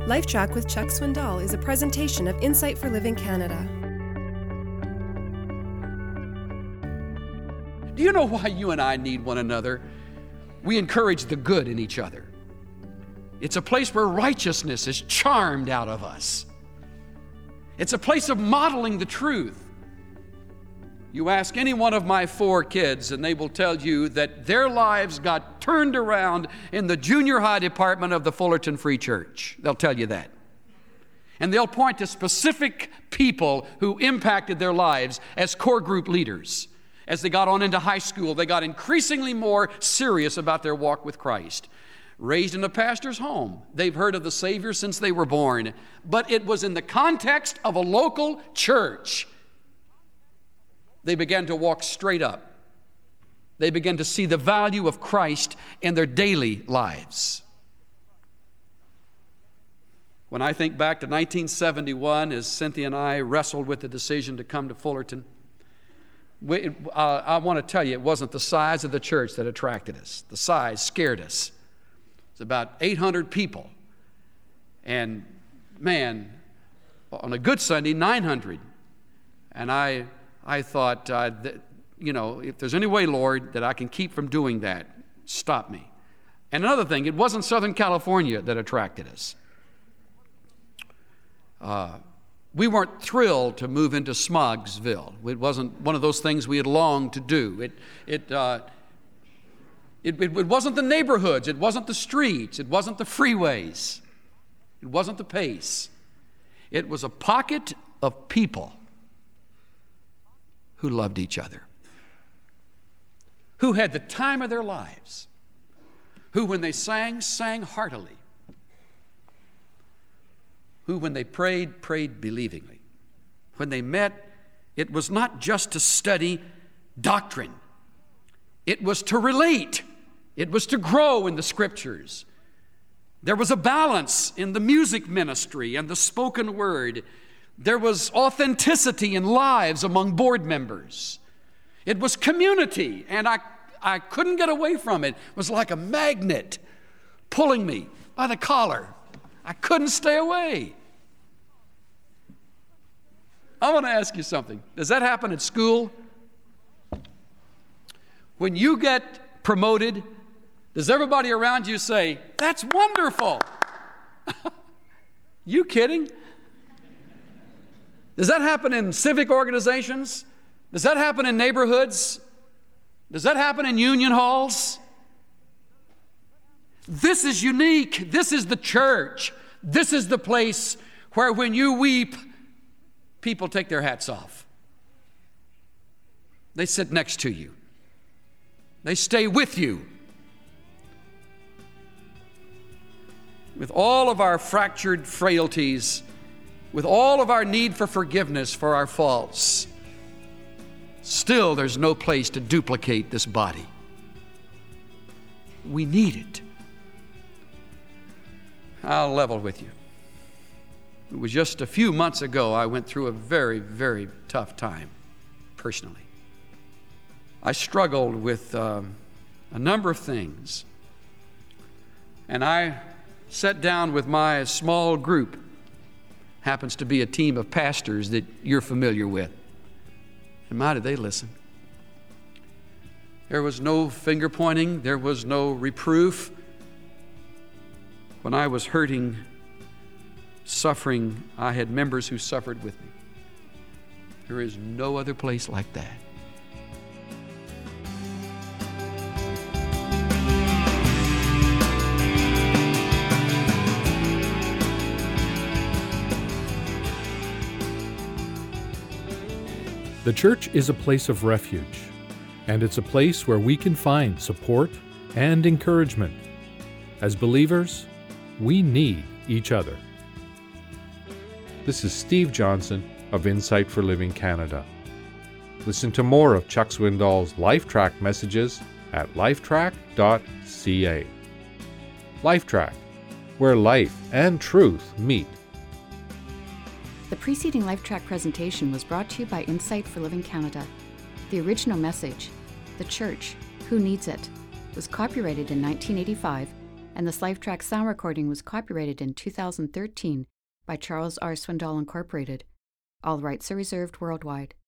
LifeTrack with Chuck Swindoll is a presentation of Insight for Living Canada. Do you know why you and I need one another? We encourage the good in each other. It's a place where righteousness is charmed out of us. It's a place of modeling the truth. You ask any one of my 4 kids, and they will tell you that their lives got turned around in the junior high department of the Fullerton Free Church. They'll tell you that. And they'll point to specific people who impacted their lives as core group leaders. As they got on into high school, they got increasingly more serious about their walk with Christ. Raised in a pastor's home, they've heard of the Savior since they were born. But it was in the context of a local church. They began to walk straight up. They began to see the value of Christ in their daily lives. When I think back to 1971, as Cynthia and I wrestled with the decision to come to Fullerton, I want to tell you, it wasn't the size of the church that attracted us. The size scared us. It's about 800 people. And man, on a good Sunday, 900. And I thought, if there's any way, Lord, that I can keep from doing that, stop me. And another thing, it wasn't Southern California that attracted us. We weren't thrilled to move into Smogsville. It wasn't one of those things we had longed to do. It wasn't the neighborhoods. It wasn't the streets. It wasn't the freeways. It wasn't the pace. It was a pocket of people who loved each other, who had the time of their lives, who when they sang heartily, who when they prayed believingly. When they met, it was not just to study doctrine. It was to relate. It was to grow in the Scriptures. There was a balance in the music ministry and the spoken word. There was authenticity in lives among board members. It was community, and I couldn't get away from it. It was like a magnet pulling me by the collar. I couldn't stay away. I want to ask you something. Does that happen at school? When you get promoted, does everybody around you say, "That's wonderful"? You kidding? Does that happen in civic organizations? Does that happen in neighborhoods? Does that happen in union halls? This is unique. This is the church. This is the place where when you weep, people take their hats off. They sit next to you. They stay with you. With all of our fractured frailties, with all of our need for forgiveness for our faults, still there's no place to duplicate this body. We need it. I'll level with you. It was just a few months ago I went through a very, very tough time personally. I struggled with a number of things. And I sat down with my small group. Happens to be a team of pastors that you're familiar with. And my, did they listen. There was no finger pointing. There was no reproof. When I was hurting, suffering, I had members who suffered with me. There is no other place like that. The church is a place of refuge, and it's a place where we can find support and encouragement. As believers, we need each other. This is Steve Johnson of Insight for Living Canada. Listen to more of Chuck Swindoll's LifeTrack messages at lifetrack.ca. LifeTrack, where life and truth meet. The preceding LifeTrack presentation was brought to you by Insight for Living Canada. The original message, "The Church, Who Needs It?" was copyrighted in 1985 and this LifeTrack sound recording was copyrighted in 2013 by Charles R. Swindoll Incorporated. All rights are reserved worldwide.